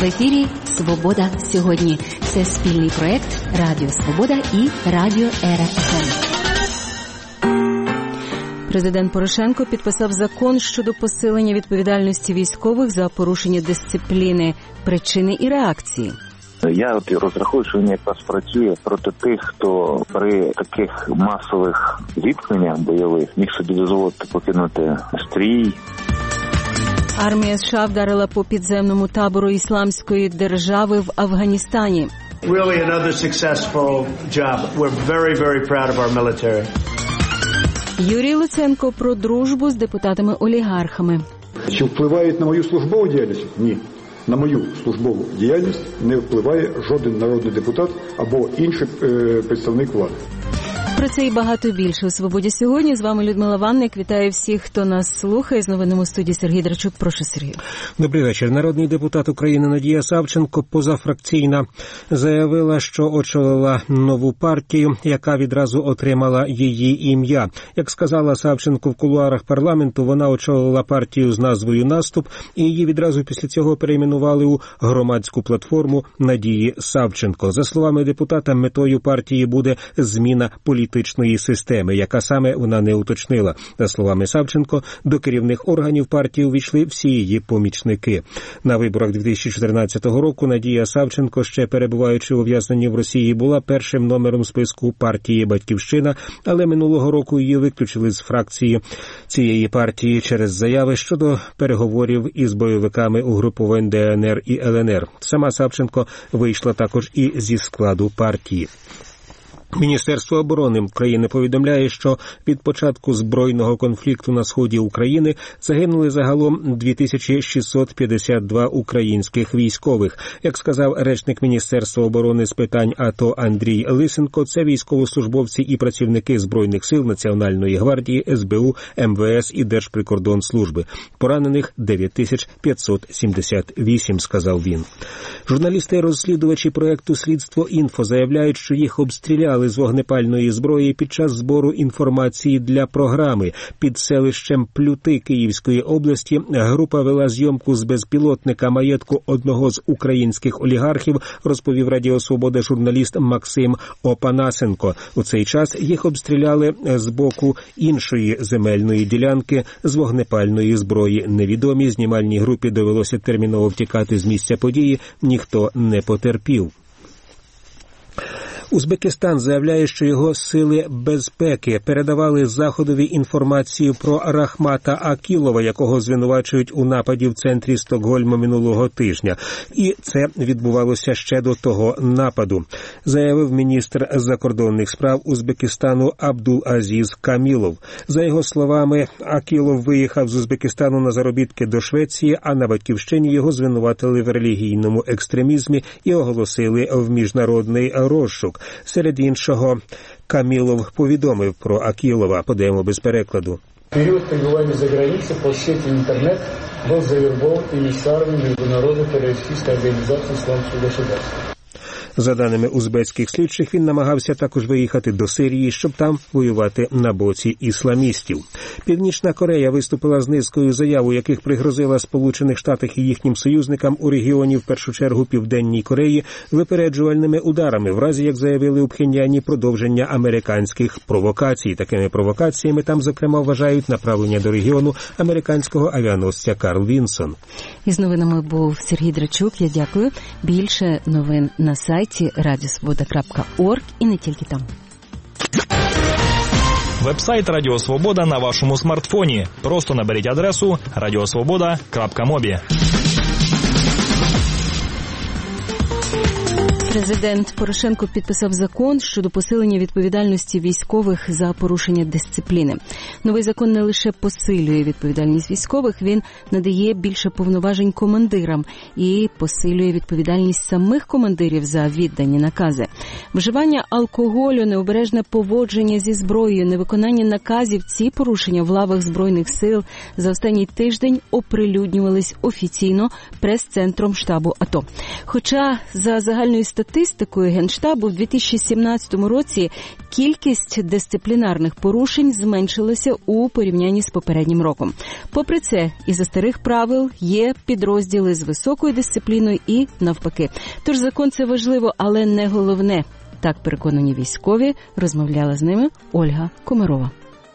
В ефірі «Свобода сьогодні». Це спільний проект Радіо Свобода і Радіо РФМ. Президент Порошенко підписав закон щодо посилення відповідальності військових за порушення дисципліни, причини і реакції. Я розраховую, що він якраз працює проти тих, хто при таких масових зіткненнях бойових міг собі дозволити покинути стрій. Армія США вдарила по підземному табору Ісламської держави в Афганістані. Really another successful job. We're very, very proud of our military. Юрій Луценко про дружбу з депутатами-олігархами. Чи впливають на мою службову діяльність? Ні. На мою службову діяльність не впливає жоден народний депутат або інший представник влади. Про це і багато більше у «Свободі сьогодні». З вами Людмила Ванник. Вітаю всіх, хто нас слухає. З новинами у студії Сергій Драчук. Прошу, Сергій. Добрий вечір. Народний депутат України Надія Савченко, позафракційна, заявила, що очолила нову партію, яка відразу отримала її ім'я. Як сказала Савченко в кулуарах парламенту, вона очолила партію з назвою «Наступ», і її відразу після цього перейменували у громадську платформу Надії Савченко. За словами депутата, метою партії буде зміна політичної системи, яка саме вона не уточнила. За словами Савченко, до керівних органів партії увійшли всі її помічники. На виборах 2014 року Надія Савченко, ще перебуваючи ув'язненні в Росії, була першим номером списку партії «Батьківщина», але минулого року її виключили з фракції цієї партії через заяви щодо переговорів із бойовиками угруповань ДНР і ЛНР. Сама Савченко вийшла також і зі складу партії. Міністерство оборони України повідомляє, що від початку збройного конфлікту на сході України загинули загалом 2652 українських військових. Як сказав речник Міністерства оборони з питань АТО Андрій Лисенко, це військовослужбовці і працівники Збройних сил, Національної гвардії, СБУ, МВС і Держприкордонслужби. Поранених 9578, сказав він. Журналісти-розслідувачі проєкту «Слідство.Інфо» заявляють, що їх обстріляли з вогнепальної зброї під час збору інформації для програми. Під селищем Плюти Київської області група вела зйомку з безпілотника маєтку одного з українських олігархів, розповів Радіо Свобода журналіст Максим Опанасенко. У цей час їх обстріляли з боку іншої земельної ділянки з вогнепальної зброї. Невідомі знімальній групі довелося терміново втікати з місця події, ніхто не потерпів. Узбекистан заявляє, що його сили безпеки передавали Заходові інформацію про Рахмата Акілова, якого звинувачують у нападі в центрі Стокгольма минулого тижня. І це відбувалося ще до того нападу, заявив міністр закордонних справ Узбекистану Абдул-Азіз Камілов. За його словами, Акілов виїхав з Узбекистану на заробітки до Швеції, а на батьківщині його звинуватили в релігійному екстремізмі і оголосили в міжнародний розшук. Серед іншого, Камілов повідомив про Акілова, подаємо без перекладу. Період перебування за границей по сети інтернет був завербован емісарами міжнародної терористичної організації «Ісламського государства». За даними узбецьких слідчих, він намагався також виїхати до Сирії, щоб там воювати на боці ісламістів. Північна Корея виступила з низкою заяв, у яких пригрозила Сполучених Штатах і їхнім союзникам у регіоні, в першу чергу Південній Кореї, випереджувальними ударами, в разі, як заявили у Пхеньяні, продовження американських провокацій. Такими провокаціями там, зокрема, вважають направлення до регіону американського авіаносця Карл Вінсон. Із новинами був Сергій Драчук. Я дякую. Більше новин на сайті radiosvoboda.org і не тільки там. Веб-сайт Радіо Свобода на вашому смартфоні. Просто наберіть адресу radiosvoboda.mobi. Президент Порошенко підписав закон щодо посилення відповідальності військових за порушення дисципліни. Новий закон не лише посилює відповідальність військових, він надає більше повноважень командирам і посилює відповідальність самих командирів за віддані накази. Вживання алкоголю, необережне поводження зі зброєю, невиконання наказів – ці порушення в лавах Збройних сил за останній тиждень оприлюднювались офіційно прес-центром штабу АТО. Хоча за загальною статистикою статистикою Генштабу, в 2017 році кількість дисциплінарних порушень зменшилася у порівнянні з попереднім роком. Попри це, із-за старих правил є підрозділи з високою дисципліною і навпаки. Тож закон – це важливо, але не головне. Так переконані військові, розмовляла з ними Ольга Комарова.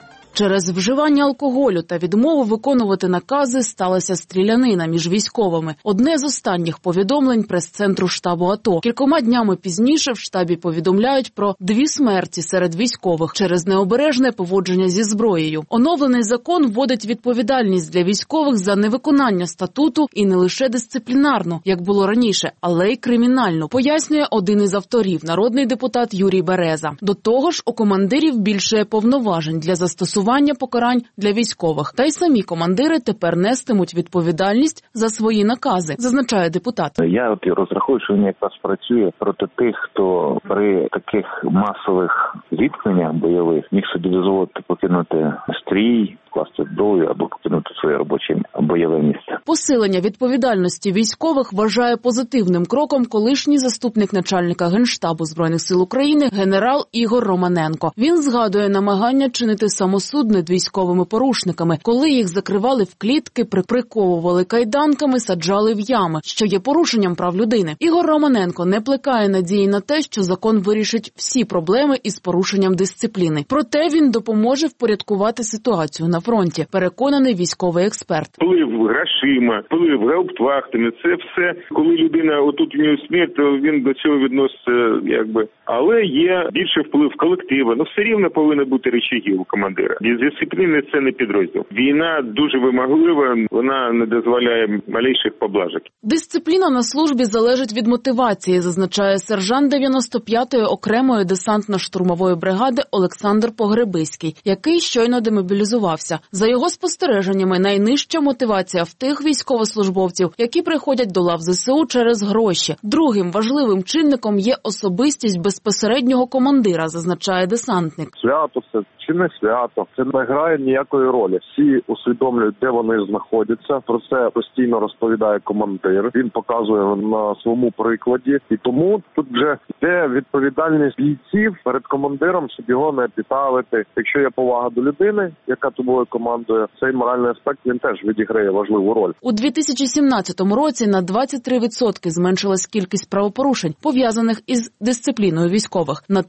Через вживання алкоголю та відмову виконувати накази сталася стрілянина між військовими. Одне з останніх повідомлень прес-центру штабу АТО. Кількома днями пізніше в штабі повідомляють про 2 смерті серед військових через необережне поводження зі зброєю. Оновлений закон вводить відповідальність для військових за невиконання статуту і не лише дисциплінарну, як було раніше, але й кримінальну, пояснює один із авторів, народний депутат Юрій Береза. До того ж, у командирів більше повноважень для застосування покарань для військових. Та й самі командири тепер нестимуть відповідальність за свої накази, зазначає депутат. Я розраховую, що він якраз працює проти тих, хто при таких масових зіткненнях бойових міг собі дозволити покинути стрій, вкласти зброю або покинути своє робоче бойове місце. Посилення відповідальності військових вважає позитивним кроком колишній заступник начальника Генштабу Збройних сил України генерал Ігор Романенко. Він згадує намагання чинити самосуд над військовими порушниками, коли їх закривали в клітки, приковували кайданками, саджали в ями, що є порушенням прав людини. Ігор Романенко не плекає надії на те, що закон вирішить всі проблеми із порушенням дисципліни. Проте він допоможе впорядкувати ситуацію на фронті, переконаний військовий експерт. Вплив грошима, вплив гауптвахтами, це все, коли людина, отут у нього смерть, то він до цього відноситься, якби. Але є більший вплив колективу. Ну, все рівно повинні бути речаги у командира. Без дисципліни це не підрозділ. Війна дуже вимоглива, вона не дозволяє малейших поблажок. Дисципліна на службі залежить від мотивації, зазначає сержант 95-ї окремої десантно-штурмової бригади Олександр Погребиський, який щойно демобілізувався. За його спостереженнями, найнижча мотивація в тих військовослужбовців, які приходять до лав ЗСУ через гроші. Другим важливим чинником є особистість безпосереднього командира, зазначає десантник. Свято це чи не свято, це не грає ніякої ролі. Всі усвідомлюють, де вони знаходяться. Про це постійно розповідає командир. Він показує на своєму прикладі. І тому тут вже йде відповідальність бійців перед командиром, щоб його не підставити. Якщо є повага до людини, яка тобою командує, цей моральний аспект, він теж відіграє важливу роль. У 2017 році на 23% зменшилась кількість правопорушень, пов'язаних із дисципліною військових. На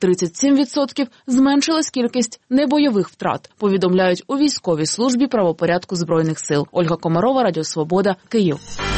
37% зменшилась кількість небойових втрат, повідомляють у військовій службі правопорядку Збройних сил. Ольга Комарова, Радіо Свобода, Київ.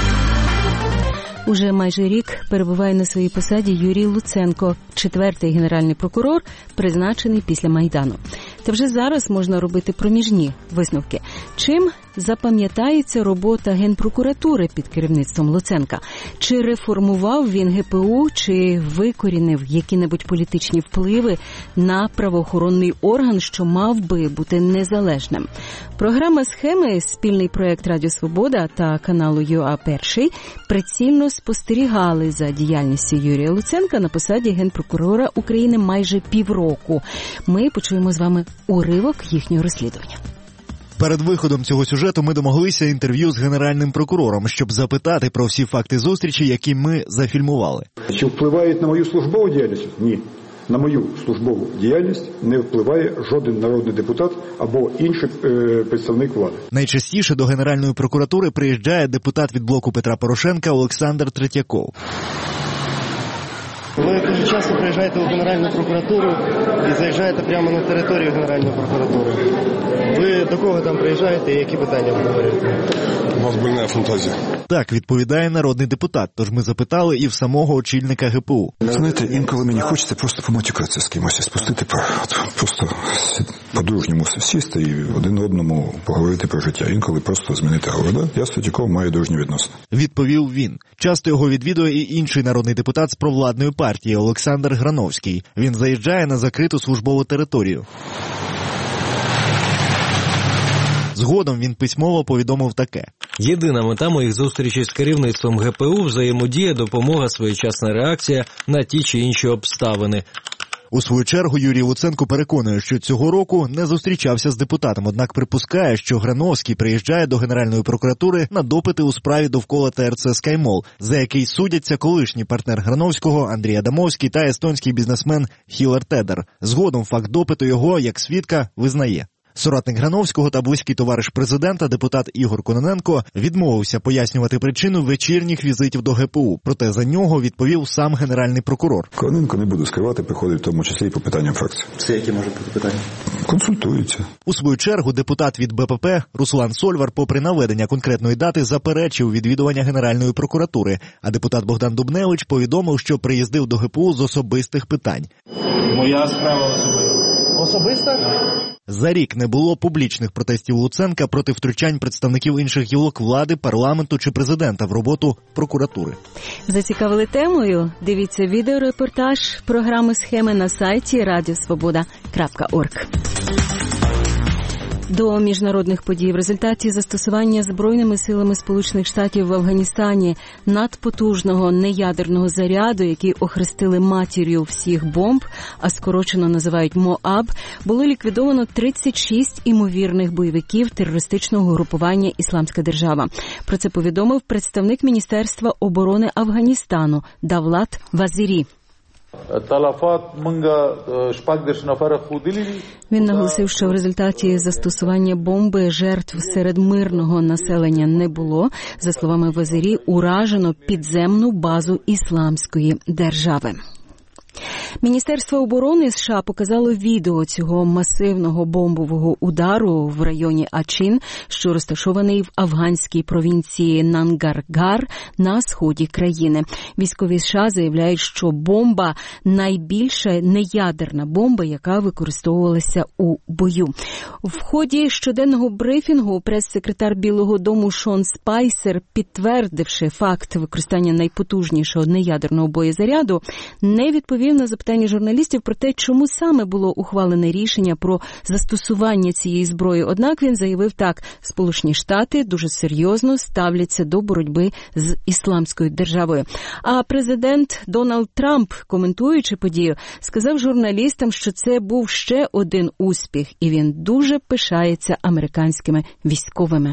Уже майже рік перебуває на своїй посаді Юрій Луценко, 4-й генеральний прокурор, призначений після Майдану. Та вже зараз можна робити проміжні висновки. Чим запам'ятається робота Генпрокуратури під керівництвом Луценка? Чи реформував він ГПУ, чи викорінив які-небудь політичні впливи на правоохоронний орган, що мав би бути незалежним? Програма «Схеми», спільний проєкт Радіо Свобода та каналу ЮА-1 прицільно спостерігали за діяльністю Юрія Луценка на посаді Генпрокурора України майже півроку. Ми почуємо з вами уривок їхнього розслідування. Перед виходом цього сюжету ми домоглися інтерв'ю з генеральним прокурором, щоб запитати про всі факти зустрічі, які ми зафільмували. Чи впливає на мою службову діяльність? Ні. На мою службову діяльність не впливає жоден народний депутат або інший представник влади. Найчастіше до Генеральної прокуратури приїжджає депутат від блоку Петра Порошенка Олександр Третьяков. Ви дуже часто приїжджаєте у Генеральну прокуратуру і заїжджаєте прямо на територію Генеральної прокуратури. Ви до кого там приїжджаєте і які питання обговорюєте? У вас больна фантазія. Так, відповідає народний депутат, тож ми запитали і в самого очільника ГПУ. Знаєте, інколи мені хочеться просто поматюкатися з кимось, спустити, просто по-дружньому сісти і один одному поговорити про життя. Інколи просто змінити говорю. Я з Третьяковим маю дружні відносини. Відповів він. Часто його відвідує і інший народний депутат з провладної партії Олександр Грановський. Він заїжджає на закриту службову територію. Згодом він письмово повідомив таке. Єдина мета моїх зустрічей з керівництвом ГПУ – взаємодія, допомога, своєчасна реакція на ті чи інші обставини. У свою чергу Юрій Луценко переконує, що цього року не зустрічався з депутатом, однак припускає, що Грановський приїжджає до Генеральної прокуратури на допити у справі довкола ТРЦ «Скаймол», за який судяться колишній партнер Грановського Андрій Адамовський та естонський бізнесмен Хілер Тедер. Згодом факт допиту його, як свідка, визнає. Соратник Грановського та близький товариш президента, депутат Ігор Кононенко, відмовився пояснювати причину вечірніх візитів до ГПУ. Проте за нього відповів сам генеральний прокурор. Кононенко, не буду скривати, приходить в тому числі і по питанням фракції. Це які можуть бути питання? Консультуються. У свою чергу депутат від БПП Руслан Сольвар, попри наведення конкретної дати, заперечив відвідування Генеральної прокуратури, а депутат Богдан Дубневич повідомив, що приїздив до ГПУ з особистих питань. Моя справа особиста? За рік не було публічних протестів Луценка проти втручань представників інших гілок влади, парламенту чи президента в роботу прокуратури. Зацікавили темою? Дивіться відеорепортаж програми «Схеми» на сайті radiosvoboda.org. До міжнародних подій в результаті застосування Збройними силами Сполучених Штатів в Афганістані надпотужного неядерного заряду, який охрестили матір'ю всіх бомб, а скорочено називають МОАБ, було ліквідовано 36 імовірних бойовиків терористичного групування «Ісламська держава». Про це повідомив представник Міністерства оборони Афганістану Давлат Вазирі. Він наголосив, що в результаті застосування бомби жертв серед мирного населення не було. За словами Вазирі, уражено підземну базу Ісламської держави. Міністерство оборони США показало відео цього масивного бомбового удару в районі Ачин, що розташований в афганській провінції Нангаргар на сході країни. Військові США заявляють, що бомба – найбільша неядерна бомба, яка використовувалася у бою. В ході щоденного брифінгу прес-секретар Білого дому Шон Спайсер, підтвердивши факт використання найпотужнішого неядерного боєзаряду, не відповів на запитання журналістів про те, чому саме було ухвалене рішення про застосування цієї зброї. Однак він заявив так: Сполучені Штати дуже серйозно ставляться до боротьби з Ісламською державою. А президент Дональд Трамп, коментуючи подію, сказав журналістам, що це був ще один успіх, і він дуже пишається американськими військовими.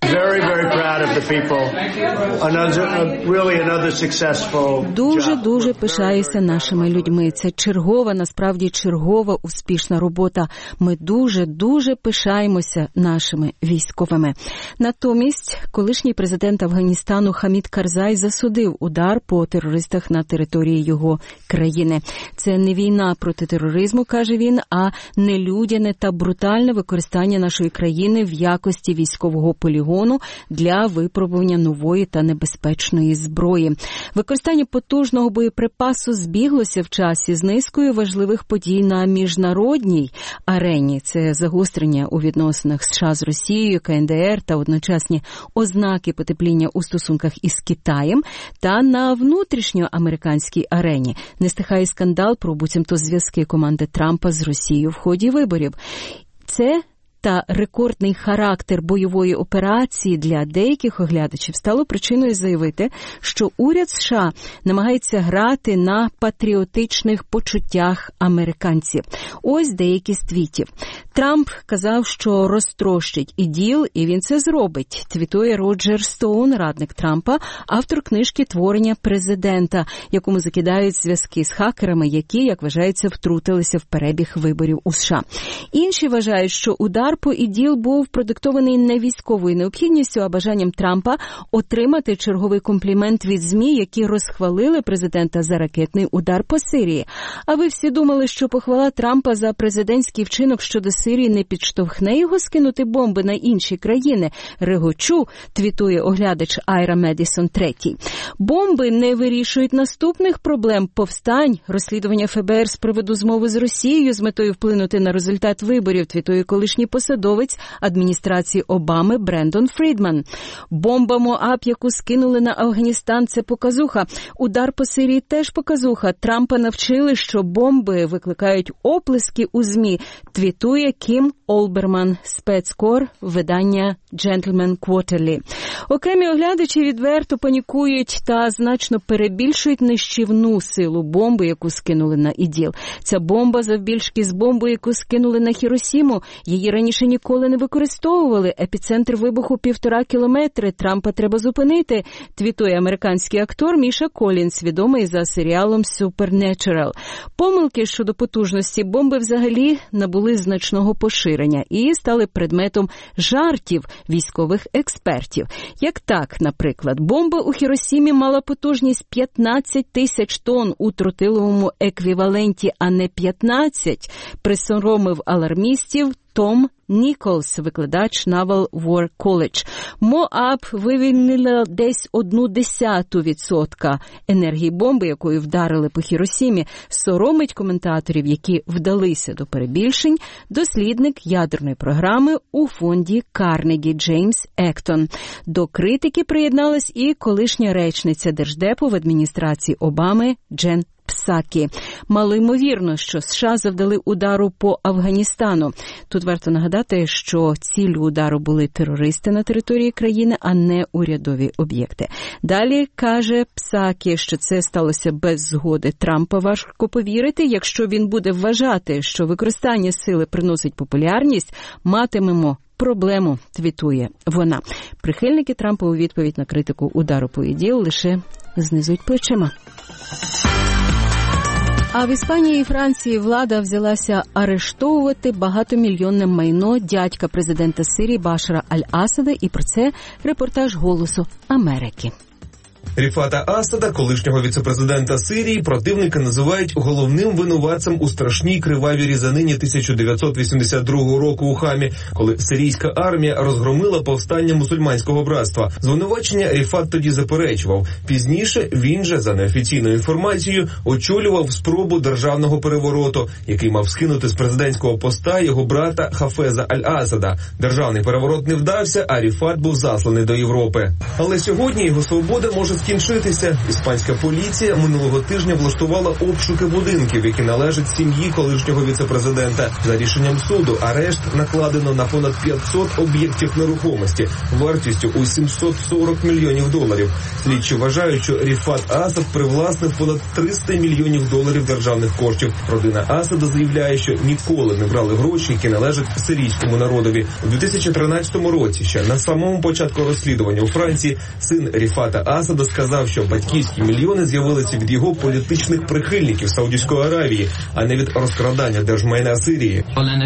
Дуже пишаюся нашими людьми. Це насправді чергова успішна робота. Ми дуже пишаємося нашими військовими. Натомість, колишній президент Афганістану Хамід Карзай засудив удар по терористах на території його країни. Це не війна проти тероризму, каже він, а нелюдяне та брутальне використання нашої країни в якості військового полігону для випробування нової та небезпечної зброї. Використання потужного боєприпасу збіглося в часі з низкою важливих подій на міжнародній арені. Це загострення у відносинах США з Росією, КНДР та одночасні ознаки потепління у стосунках із Китаєм, та на внутрішньоамериканській арені не стихає скандал про буцімто зв'язки команди Трампа з Росією в ході виборів. Це та рекордний характер бойової операції для деяких оглядачів стало причиною заявити, що уряд США намагається грати на патріотичних почуттях американців. Ось деякі з твітів. Трамп казав, що розтрощить іділ, і він це зробить, твітує Роджер Стоун, радник Трампа, автор книжки «Творення президента», якому закидають зв'язки з хакерами, які, як вважається, втрутилися в перебіг виборів у США. Інші вважають, що удар по іділ був продиктований не військовою необхідністю, а бажанням Трампа отримати черговий комплімент від ЗМІ, які розхвалили президента за ракетний удар по Сирії. А ви всі думали, що похвала Трампа за президентський вчинок щодо Сирії не підштовхне його скинути бомби на інші країни? Регочу, твітує оглядач Айра Медісон III. Бомби не вирішують наступних проблем: повстань, розслідування ФБР з приводу змови з Росією з метою вплинути на результат виборів, твітує колишній посадовець адміністрації Обами Брендон Фрідман. Бомба МОАБ, яку скинули на Афганістан, це показуха. Удар по Сирії теж показуха. Трампа навчили, що бомби викликають оплески у ЗМІ, твітує Кім Олберман, спецкор, видання Gentleman Quarterly. Окремі оглядачі відверто панікують та значно перебільшують нищівну силу бомби, яку скинули на ІДІЛ. Ця бомба завбільшки з бомбою, яку скинули на Хіросіму. Її раніше ніколи не використовували. Епіцентр вибуху 1,5 кілометри. Трампа треба зупинити, твітує американський актор Міша Колінс, відомий за серіалом Supernatural. Помилки щодо потужності бомби взагалі набули значного поширення і стали предметом жартів військових експертів. Як так, наприклад, бомба у Хіросімі мала потужність 15 тисяч тонн у тротиловому еквіваленті, а не 15, присоромив алармістів Том Ніколс, викладач Naval War College. МОАБ вивільнила десь 0,1% енергії бомби, якою вдарили по Хіросімі. Соромить коментаторів, які вдалися до перебільшень, дослідник ядерної програми у фонді Карнегі Джеймс Ектон. До критики приєдналась і колишня речниця Держдепу в адміністрації Обами Джен Псакі. Малоймовірно, що США завдали удару по Афганістану. Тут варто нагадати, що ціллю удару були терористи на території країни, а не урядові об'єкти. Далі каже Псакі, що це сталося без згоди Трампа. Важко повірити, якщо він буде вважати, що використання сили приносить популярність, матимемо проблему, твітує вона. Прихильники Трампа у відповідь на критику удару по ІДІЛ лише знизують плечима. А в Іспанії і Франції влада взялася арештовувати багатомільйонне майно дядька президента Сирії Башара Аль-Асада, і про це репортаж «Голосу Америки». Ріфата Асада, колишнього віцепрезидента Сирії, противники називають головним винуватцем у страшній кривавій різанині 1982 року у Хамі, коли сирійська армія розгромила повстання мусульманського братства. Звинувачення Ріфат тоді заперечував. Пізніше він же, за неофіційною інформацією, очолював спробу державного перевороту, який мав скинути з президентського поста його брата Хафеза Аль-Асада. Державний переворот не вдався, а Ріфат був засланий до Європи. Але сьогодні його свобода може скінчитися. Іспанська поліція минулого тижня влаштувала обшуки будинків, які належать сім'ї колишнього віцепрезидента. За рішенням суду арешт накладено на понад 500 об'єктів нерухомості вартістю у $740 мільйонів. Слідчі вважають, що Ріфат Асад привласнив понад $300 мільйонів державних коштів. Родина Асада заявляє, що ніколи не брали гроші, які належать сирійському народові. У 2013 році, ще на самому початку розслідування у Франції, син Ріфата Асада сказав, що батьківські мільйони з'явилися від його політичних прихильників Саудівської Аравії, а не від розкрадання держмайна Сирії.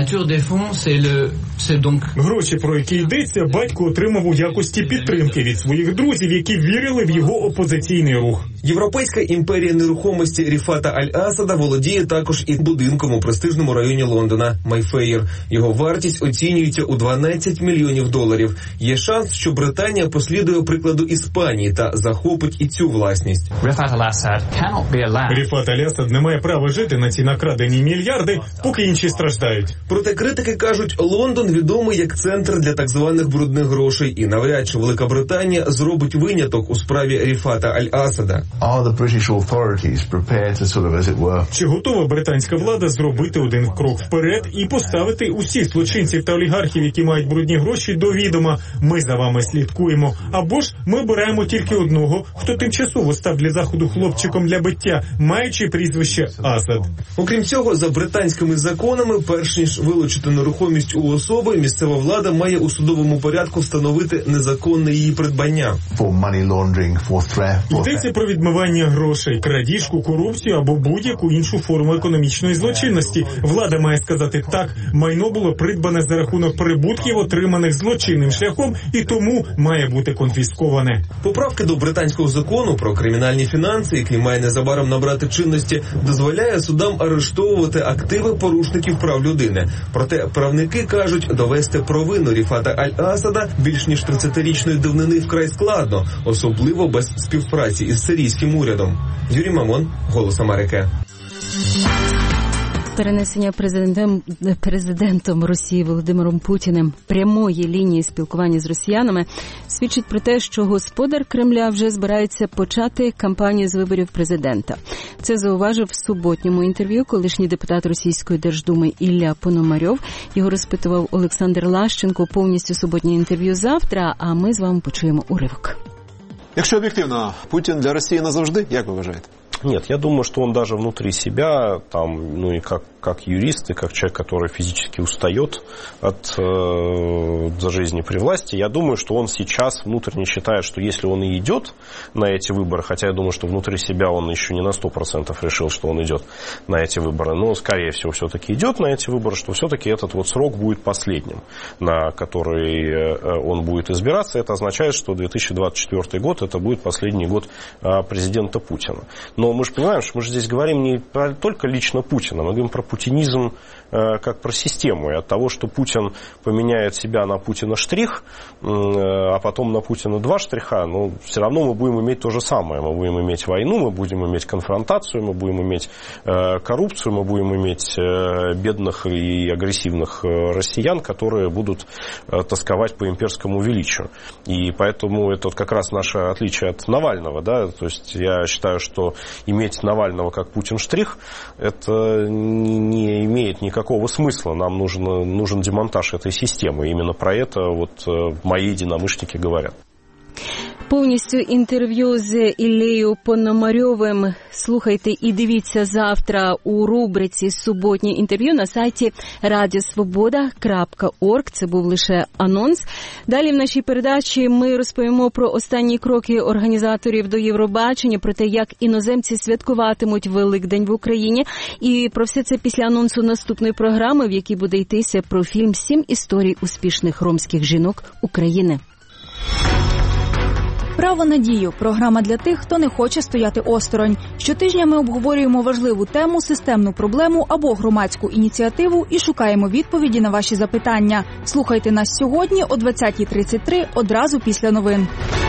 Гроші, про які йдеться, батько отримав у якості підтримки від своїх друзів, які вірили в його опозиційний рух. Європейська імперія нерухомості Ріфата Аль-Асада володіє також і будинком у престижному районі Лондона Майфеєр. Його вартість оцінюється у $12 мільйонів. Є шанс, що Британія послідує прикладу Іспанії та захопить і цю власність. Ріфат Аль-Асад не має права жити на ці накрадені мільярди, поки інші страждають. Проте критики кажуть, Лондон відомий як центр для так званих брудних грошей, і навряд чи Велика Британія зробить виняток у справі Ріфата Аль-Асада. Чи готова британська влада зробити один крок вперед і поставити усіх злочинців та олігархів, які мають брудні гроші, до відома? Ми за вами слідкуємо. Або ж ми обираємо тільки одного, хто тимчасово став для Заходу хлопчиком для биття, маючи прізвище Асад. Окрім цього, за британськими законами, перш ніж вилучити нерухомість у особи, місцева влада має у судовому порядку встановити незаконне її придбання. Йдеться про відмивання грошей, крадіжку, корупцію або будь-яку іншу форму економічної злочинності. Влада має сказати так, майно було придбане за рахунок прибутків, отриманих злочинним шляхом, і тому має бути конфісковане. Поправки до британського закону про кримінальні фінанси, який має незабаром набрати чинності, дозволяє судам арештовувати активи порушників прав людини. Проте правники кажуть, довести провину Ріфата Аль-Асада більш ніж 30-річної давнини вкрай складно, особливо без співпраці із сирійським урядом. Юрій Мамон, «Голос Америки». Перенесення президентом Росії Володимиром Путіним прямої лінії спілкування з росіянами свідчить про те, що господар Кремля вже збирається почати кампанію з виборів президента. Це зауважив в суботньому інтерв'ю колишній депутат Російської Держдуми Ілля Пономарьов. Його розпитував Олександр Лащенко. Повністю суботнє інтерв'ю завтра, а ми з вами почуємо уривок. Якщо об'єктивно, Путін для Росії назавжди, як ви вважаєте? Нет, я думаю, что он даже внутри себя, там, ну и как юрист, и как человек, который физически устает от жизни при власти, я думаю, что он сейчас внутренне считает, что если он и идет на эти выборы, хотя я думаю, что внутри себя он еще не на 100% решил, что он идет на эти выборы, но, скорее всего, все-таки идет на эти выборы, что все-таки этот вот срок будет последним, на который он будет избираться. Это означает, что 2024 год это будет последний год президента Путина. Но мы же понимаем, что мы же здесь говорим не только лично Путина, мы говорим про путинизм как про систему. И от того, что Путин поменяет себя на Путина штрих, а потом на Путина два штриха, но все равно мы будем иметь то же самое. Мы будем иметь войну, мы будем иметь конфронтацию, мы будем иметь коррупцию, мы будем иметь бедных и агрессивных россиян, которые будут тосковать по имперскому величию. И поэтому это вот как раз наше отличие от Навального. Да? То есть я считаю, что иметь Навального как Путин штрих, это не имеет никакого смысла. Нам нужен демонтаж этой системы. Именно про это вот мои единомышленники говорят. Повністю інтерв'ю з Іллею Пономарьовим слухайте і дивіться завтра у рубриці «Суботнє інтерв'ю» на сайті radiosvoboda.org. Це був лише анонс. Далі в нашій передачі ми розповімо про останні кроки організаторів до Євробачення, про те, як іноземці святкуватимуть Великдень в Україні. І про все це після анонсу наступної програми, в якій буде йтися про фільм «7 історій успішних ромських жінок України». «Право на дію» – програма для тих, хто не хоче стояти осторонь. Щотижня ми обговорюємо важливу тему, системну проблему або громадську ініціативу і шукаємо відповіді на ваші запитання. Слухайте нас сьогодні о 20:33, одразу після новин.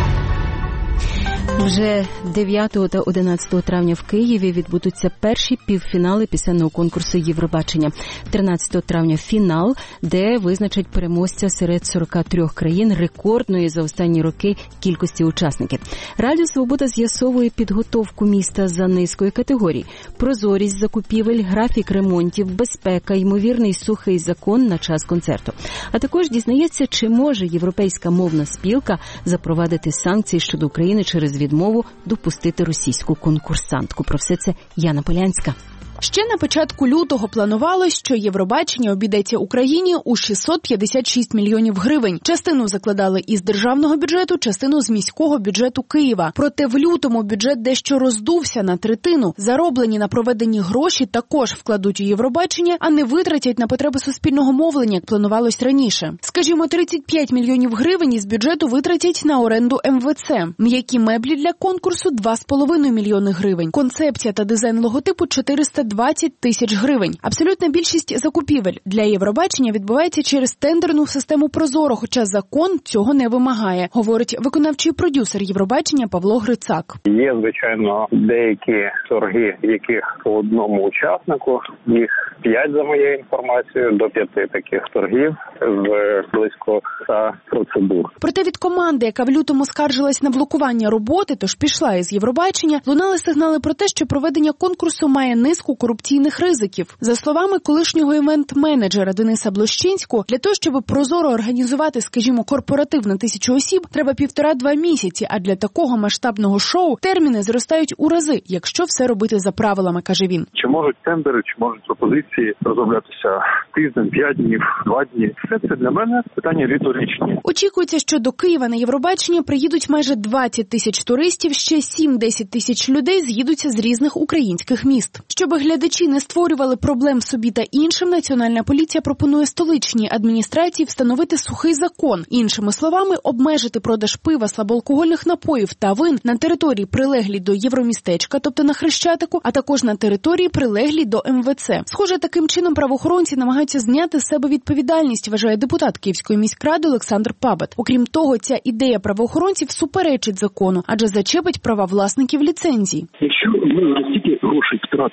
Вже 9 та 11 травня в Києві відбудуться перші півфінали пісенного конкурсу Євробачення. 13 травня фінал, де визначать переможця серед 43 країн рекордної за останні роки кількості учасників. Радіо «Свобода» з'ясовує підготовку міста за низкою категорій: прозорість закупівель, графік ремонтів, безпека, ймовірний сухий закон на час концерту. А також дізнається, чи може Європейська мовна спілка запровадити санкції щодо України через відмову допустити російську конкурсантку. Про все це Яна Полянська. Ще на початку лютого планувалось, що Євробачення обійдеться Україні у 656 мільйонів гривень. Частину закладали із державного бюджету, частину з міського бюджету Києва. Проте в лютому бюджет дещо роздувся на третину. Зароблені на проведенні гроші також вкладуть у Євробачення, а не витратять на потреби суспільного мовлення, як планувалось раніше. Скажімо, 35 мільйонів гривень із бюджету витратять на оренду МВЦ. М'які меблі для конкурсу – 2,5 мільйони гривень. Концепція та дизайн логотипу – 420 тисяч гривень. Абсолютна більшість закупівель для Євробачення відбувається через тендерну систему «Прозоро», хоча закон цього не вимагає, говорить виконавчий продюсер Євробачення Павло Грицак. Є, звичайно, деякі торги, яких по одному учаснику, їх 5 за моєю інформацією, до 5 таких торгів з близько 100 процедур. Проте від команди, яка в лютому скаржилась на блокування роботи, тож пішла із Євробачення, лунали сигнали про те, що проведення конкурсу має низку корупційних ризиків. За словами колишнього івент-менеджера Дениса Блощинського, для того, щоб прозоро організувати, скажімо, корпоратив на 1000 осіб, треба 1,5-2 місяці, а для такого масштабного шоу терміни зростають у рази, якщо все робити за правилами, каже він. Чи можуть тендери, чи можуть пропозиції розроблятися тиждень, 5 днів, 2 дні? Все це для мене питання риторичні. Очікується, що до Києва на Євробачення приїдуть майже 20 тисяч туристів, ще 7-10 тисяч людей з'їдуться з різних українських міст. Щоб глядачі не створювали проблем собі та іншим, Національна поліція пропонує столичній адміністрації встановити сухий закон. Іншими словами, обмежити продаж пива, слабоалкогольних напоїв та вин на території, прилеглій до Євромістечка, тобто на Хрещатику, а також на території, прилеглій до МВЦ. Схоже, таким чином правоохоронці намагаються зняти з себе відповідальність, вважає депутат Київської міськради Олександр Пабет. Окрім того, ця ідея правоохоронців суперечить закону, адже зачепить права власників ліцензій. Якщо ми настільки грошей втратили на те,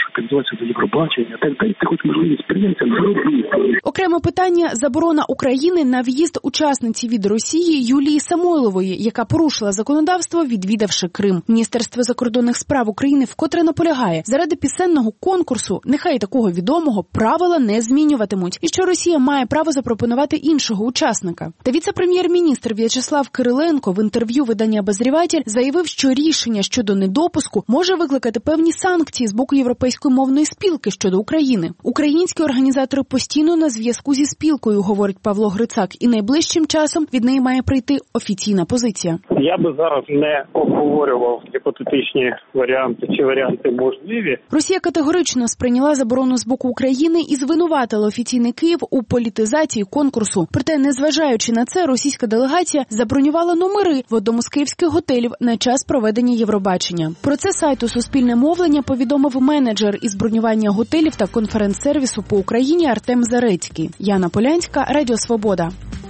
що підзивається до Євробачення, так дайте хоч можливість підприємцям зробити. Окреме питання – заборона України на в'їзд учасниці від Росії Юлії Самойлової, яка порушила законодавство, відвідавши Крим. Міністерство закордонних справ України вкотре наполягає, заради пісенного конкурсу, нехай такого відомого, правила не змінюватимуть, і що Росія має право запропонувати іншого учасника. Та віце-прем'єр-міністр В'ячеслав Кириленко в інтерв'ю видання «Обозріватель» заявив, що рішення щодо недопуску може викликати певні санкції з боку Європейської мовної спілки щодо України. Українські організатори постійно на зв'язку зі спілкою, говорить Павло Грицак, і найближчим часом від неї має прийти офіційна позиція. Я би зараз не обговорював гіпотетичні варіанти чи варіанти можливі. Росія категорично сприйняла заборону з боку України і звинуватила офіційний Київ у політизації конкурсу. Проте, незважаючи на це, російська делегація забронювала номери в одному з київських готелів на час проведення Євробачення. Про це сайту «Суспільне мовлення» повідомив менеджер із бронювання готелів та конференц-сервісу по Україні Артем Зарецький. Яна Полянська, Радіо Свобода.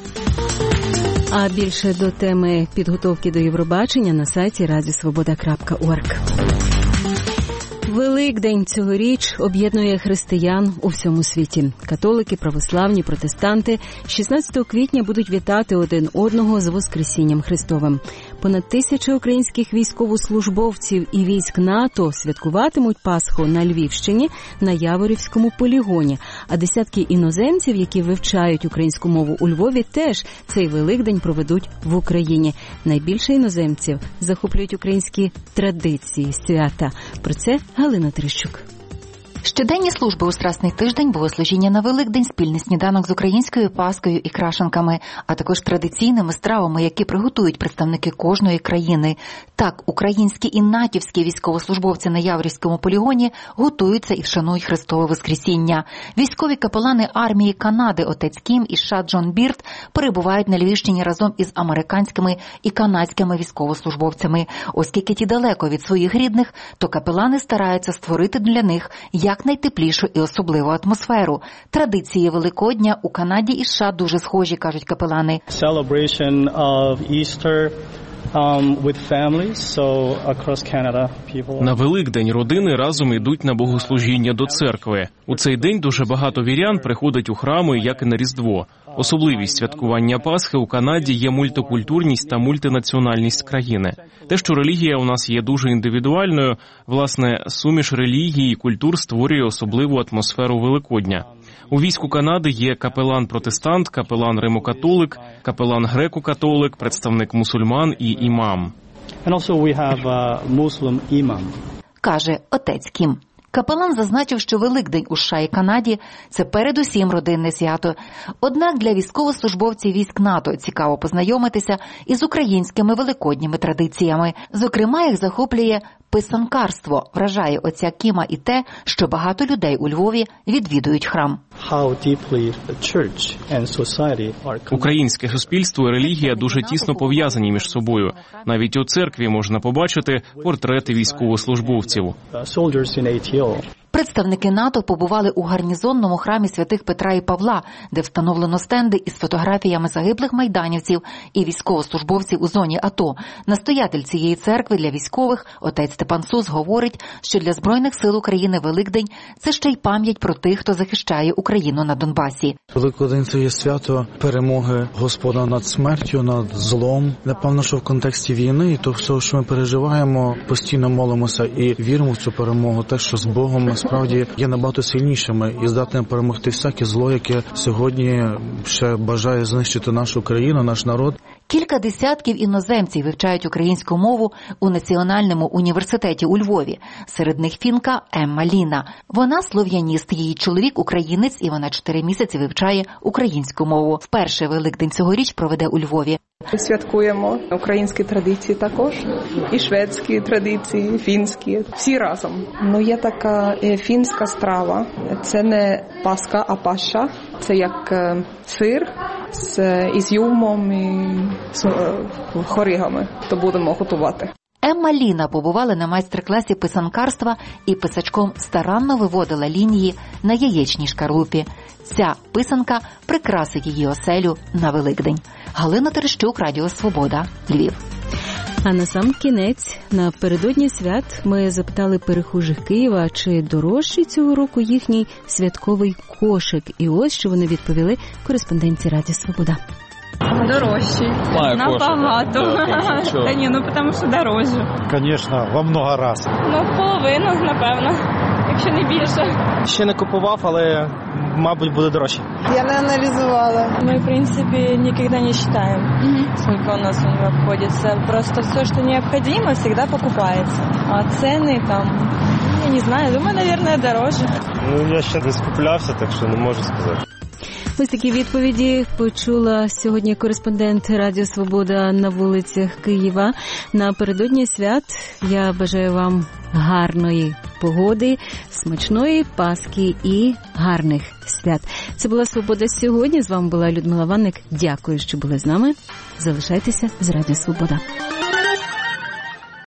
А більше до теми підготовки до Євробачення на сайті radiosvoboda.org. Великдень цьогоріч об'єднує християн у всьому світі. Католики, православні, протестанти 16 квітня будуть вітати один одного з Воскресінням Христовим. Понад 1000 українських військовослужбовців і військ НАТО святкуватимуть Пасху на Львівщині на Яворівському полігоні. А десятки іноземців, які вивчають українську мову у Львові, теж цей Великдень проведуть в Україні. Найбільше іноземців захоплюють українські традиції свята. Про це Галина Трищук. Щоденні служби у Страсний тиждень, богослужіння на Великдень, спільний сніданок з українською паскою і крашенками, а також традиційними стравами, які приготують представники кожної країни. Так, українські і натівські військовослужбовці на Яворівському полігоні готуються і вшанують Христове Воскресіння. Військові капелани армії Канади отець Кім і США Джон Бірд перебувають на Львівщині разом із американськими і канадськими військовослужбовцями. Оскільки ті далеко від своїх рідних, то капелани стараються створити для них якнайтеплішу і особливу атмосферу. Традиції Великодня у Канаді і США дуже схожі, кажуть капелани. Celebration of Easter with families, so across Canada people. На Великдень родини разом йдуть на богослужіння до церкви. У цей день дуже багато вірян приходять у храми, як і на Різдво. Особливість святкування Пасхи у Канаді є мультикультурність та мультинаціональність країни. Те, що релігія у нас є дуже індивідуальною, власне, суміш релігії і культур створює особливу атмосферу Великодня. У війську Канади є капелан-протестант, капелан римокатолик, капелан греко-католик, представник мусульман і імам. And also we have Muslim imam. Каже отець Кім. Капелан зазначив, що Великдень у США і Канаді – це передусім родинне свято. Однак для військовослужбовців військ НАТО цікаво познайомитися із українськими великодніми традиціями. Зокрема, їх захоплює писанкарство. Вражає отця Кіма і те, що багато людей у Львові відвідують храм. Українське суспільство і релігія дуже тісно пов'язані між собою. Навіть у церкві можна побачити портрети військовослужбовців. Представники НАТО побували у гарнізонному храмі святих Петра і Павла, де встановлено стенди із фотографіями загиблих майданівців і військовослужбовців у зоні АТО. Настоятель цієї церкви для військових, отець Степан Сус, говорить, що для Збройних сил України Великдень – це ще й пам'ять про тих, хто захищає Україну на Донбасі. Великодень – це є свято перемоги Господа над смертю, над злом. Напевно, що в контексті війни і того всього, що ми переживаємо, постійно молимося і віримо в цю перемогу, те, що з Богом ми справді є набагато сильнішими і здатними перемогти всяке зло, яке сьогодні ще бажає знищити нашу країну, наш народ. Кілька десятків іноземців вивчають українську мову у Національному університеті у Львові. Серед них фінка Емма Ліна. Вона слов'яніст, її чоловік українець, і вона 4 місяці вивчає українську мову. Вперше Великдень цьогоріч проведе у Львові. Святкуємо українські традиції також, і шведські традиції, фінські, всі разом. Є така фінська страва, це не паска, а паша, це як сир з ізюмом і з хоригами, то будемо готувати. Емма Ліна побувала на майстер-класі писанкарства і писачком старанно виводила лінії на яєчній шкарлупі. Ця писанка прикрасить її оселю на Великдень. Галина Терещук, Радіо Свобода, Львів. А на сам кінець, напередодні свят, ми запитали перехожих Києва, чи дорожчий цього року їхній святковий кошик. І ось, що вони відповіли кореспонденті Радіо Свобода. Дорожчий. Набагато. Та ні, тому що дорожче. Звісно, во много раз. Половину, напевно, якщо не більше. Ще не купував, але, мабуть, буде дорожче. Я не аналізувала. Мы, в принципе, никогда не считаем, сколько у нас у него обходится. Просто все, что необходимо, всегда покупается. А цены там, я не знаю, думаю, наверное, дороже. Я ще не скуплявся, так що не можу сказати. Ось такі відповіді почула сьогодні кореспондент Радіо Свобода на вулицях Києва. Напередодні свят я бажаю вам гарної погоди, смачної Пасхи і гарних свят. Це була Свобода сьогодні. З вами була Людмила Ванник. Дякую, що були з нами. Залишайтеся з Радіо Свобода.